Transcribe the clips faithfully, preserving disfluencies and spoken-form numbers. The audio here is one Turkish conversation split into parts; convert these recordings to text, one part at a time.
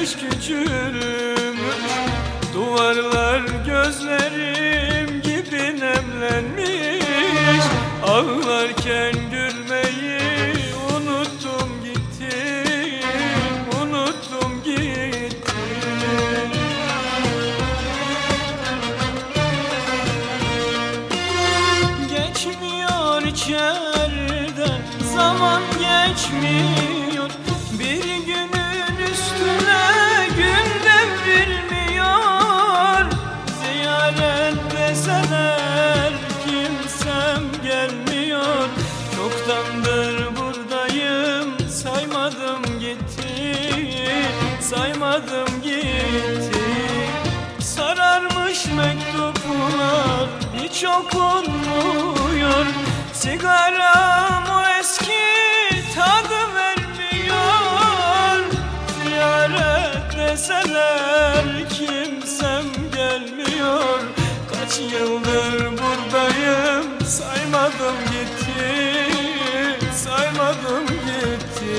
güneş küçülmüş, duvarlar gözlerim gibi nemlenmiş. Ağlarken gülmeyi unuttum gitti, unuttum gitti. Geçmiyor içeride, zaman geçmiyor. Bir günün üstüne gün devrilmiyor. Ziyaret deseler kimsem gelmiyor. Çoktandır buradayım, saymadım gitti, saymadım gitti. Sararmış mektuplar hiç okunmuyor. Sigaram o eski tadı vermiyor. Ziyaret deseler kimsem gelmiyor. Kaç yıldır buradayım, saymadım gitti, saymadım gitti.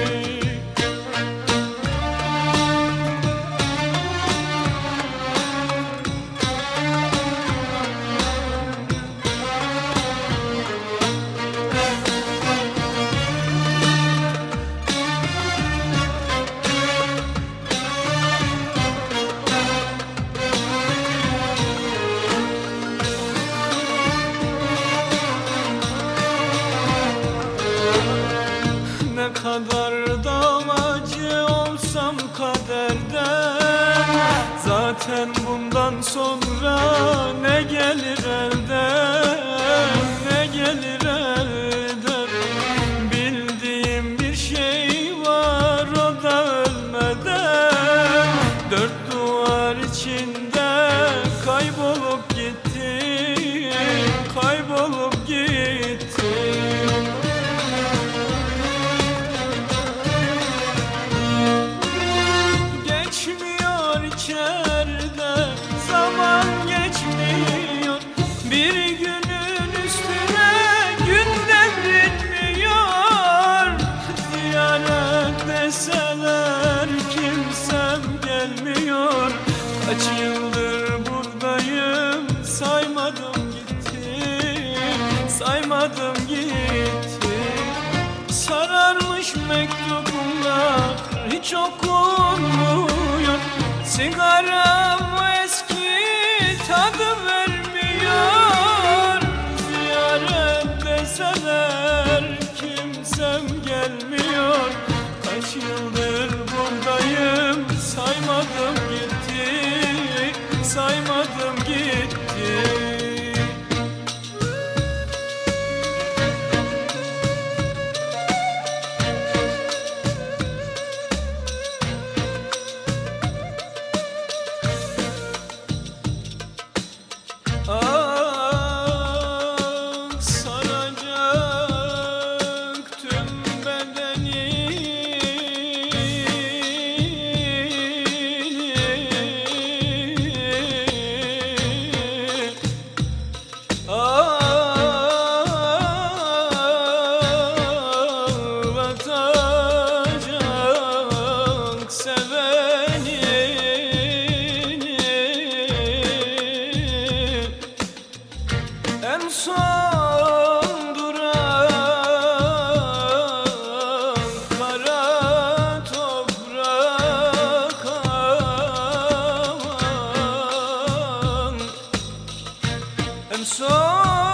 Ne kadar davacı olsam kaderden, zaten bundan sonra ne gelir elden, ne gelir elden. Bildiğim bir şey var, o da ölmeden. Dört duvar içinde kaybolup gitti, kaybolup gitti. İçeride zaman geçmiyor. Bir günün üstüne gün devrilmiyor. Ziyaret deseler kimsem gelmiyor. Kaç yıldır buradayım, saymadım gitti, saymadım gitti. Sararmış mektubumlar hiç okunmuyor. Sigaram eski tadı vermiyor. Ziyaret deseler kimsem gelmiyor. Kaç yıldır buradayım, saymadım gitti, saymadım gitti. Ah, saracak tüm bedeni. Ağlatacak seveni. En son duran kara toprak, aman. En son